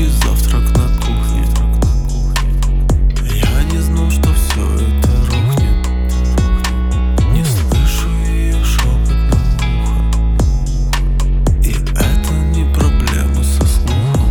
долгий завтрак на кухне. Я не знал, что все это рухнет. Не слышу ее шепот на ухо, и это не проблема со слухом.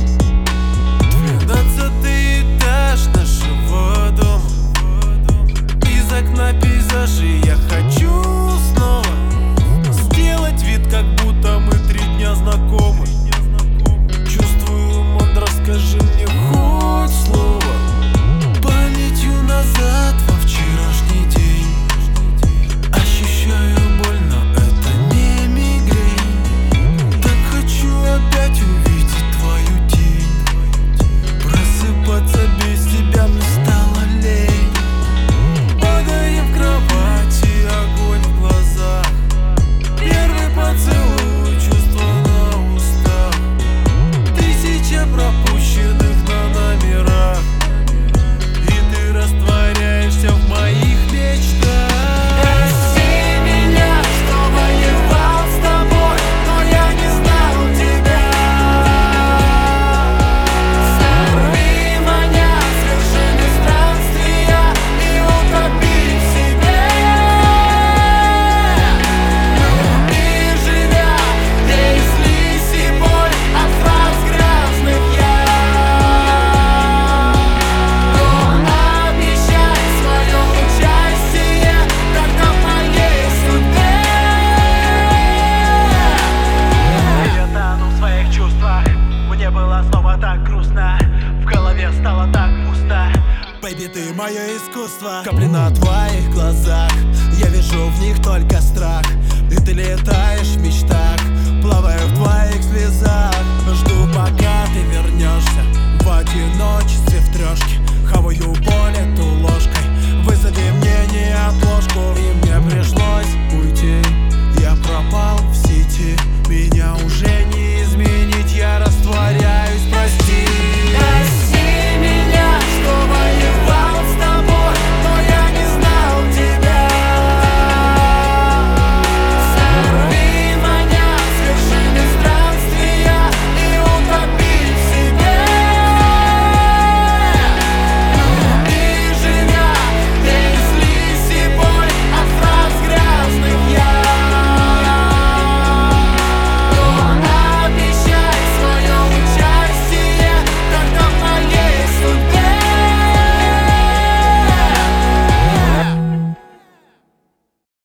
12-й этаж нашего дома. Из окна пейзажи я хочу снова сделать вид, как будто мы 3 дня знакомы. Чувствую, мудро, скажи мне хоть слово. Памятью назад во вчерашний день. Ощущаю боль, но это не мигрень. Так хочу опять увидеть твою тень. Просыпаться без тебя мне стало лень. Падаем в кровати, огонь в глазах. Первый поцелуй, чувство на устах. 1000 пропущенных на номерах, и ты растворяешься в моих мечтах. Прости меня, что воевал с тобой, но я не знал тебя. Сорви меня с вершины странствия и утопи в себе. Люби, живя, лей слизь и боль от фраз грязных я. Но обещай свое участие тогда в моей судьбе. Я тону в своих чувствах. Мне было снова так грустно, в голове стало так пусто. Бэйби, ты мое искусство. Капли на твоих глазах, я вижу в них только страх. И ты летаешь в мечтах.